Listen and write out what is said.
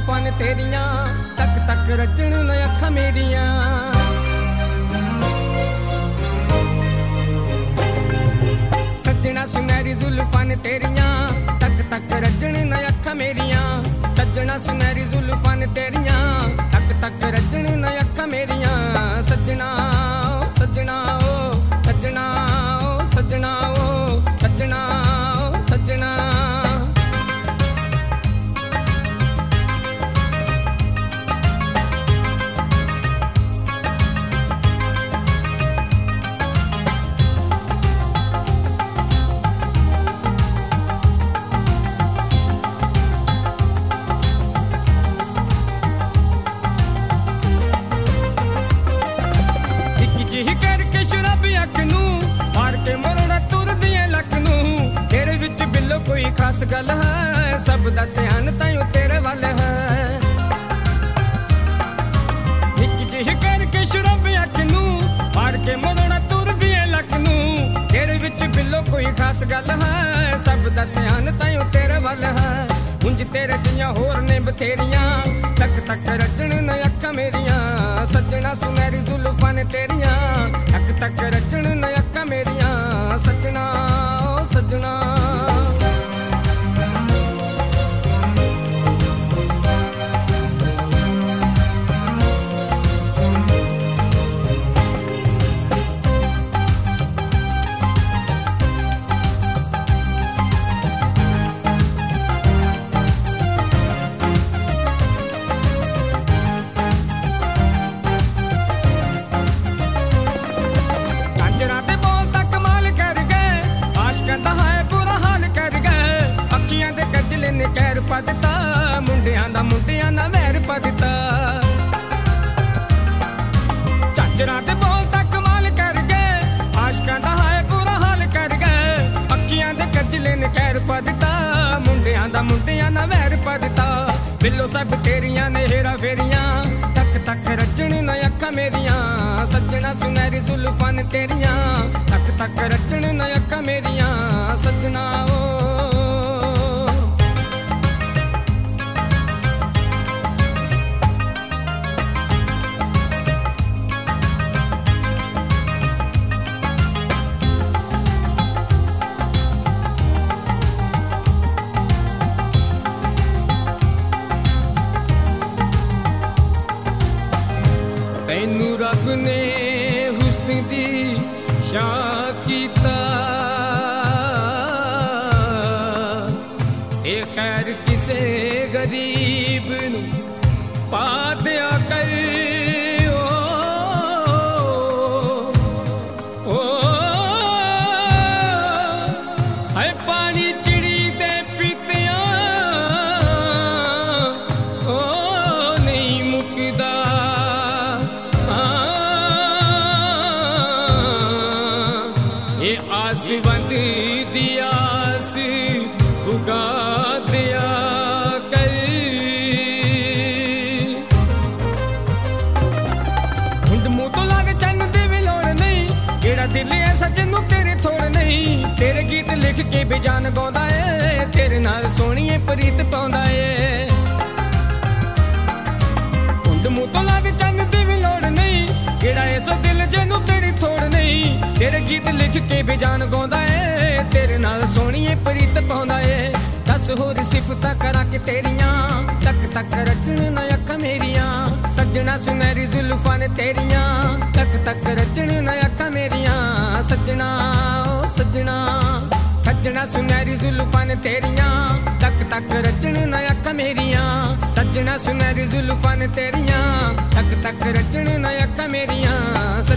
जुल्फां ने तेरियां तक तक रचण न अखां मेरियां सजना सुनहरी जुल्फां ने तेरियां तक तक रचण न अखां मेरियां सजना सुनहरी जुल्फां ने तेरियां तक तक रचण न अखां मेरियां सजना सजना ओ सजना ओ सजना ओ सजना ओ सजना कोई खास गल है सब दा ध्यान ताईं तेरे वाल है निक्की जी करके शराबी अख नूं मार के मोड़ना तुर दिए लक नूं तेरे विच बिल्लो कोई खास गल है सब दा ध्यान ताईं तेरे वाल है उंज तेरे जियां होर ने बथेरियां तक तक रचण न अखां मेरियां सजना सुनहरी जुल्फां ने तेरियां तक तक रचण न अखां मेरियां सजना ओ सजना कैर पदता मुंडियां दा मुंडियां ना वैर पदता चाचरा दे बोलता कमाल कर गए आशकां दा हाय बुरा हाल कर गए अखियां दे कजले ने कैर पदता मुंडियां दा मुंडियां ना वैर पदता बिल्लो सब तेरियां ने हेरा फेरियां तक तक रचण न अखां मेरियां सजना सुनहरी जुल्फां ने तेरियां तक तक रचण न अखां मेरियां सजना ओ तैनू रब ने हुस्न दी शान कीता ते खैर किसे गरीब नू पा दिया कर ओ है पानी चिड़ी दे पीतियां ओ नहीं मुकदा आसवंद दी आस उगा दिया कर हुंद मुंह तो लागे चन्न दे भी लोड़ नहीं केड़ा दिल ऐसा जिन्नू तेरे थोड़ नहीं तेरे गीत लिख के बेजान गाउंदा है तेरे नाल सोहणीए प्रीत पाउंदा है हुंद मुंह तो लागे चन्न दे भी लोड़ नहीं केड़ा ऐसा दिल जिन्नू तेरी थोड़ नहीं तेरे गीत लिख के बेजान गाउंदा है तेरे नाल सोहणीए प्रीत पाउंदा है दस होर सिफतां करा के तेरियां तक तक रचण न अखां मेरियां सजना सुनहरी जुल्फां ने तेरियां तक तक रचण न अखां मेरियां सजना ओ सजना सजना सुनहरी जुल्फां ने तेरियां तक तक रचण न अखां मेरियां सजना सुनहरी जुल्फां ने तेरियां तक तक रचण न अखां मेरियां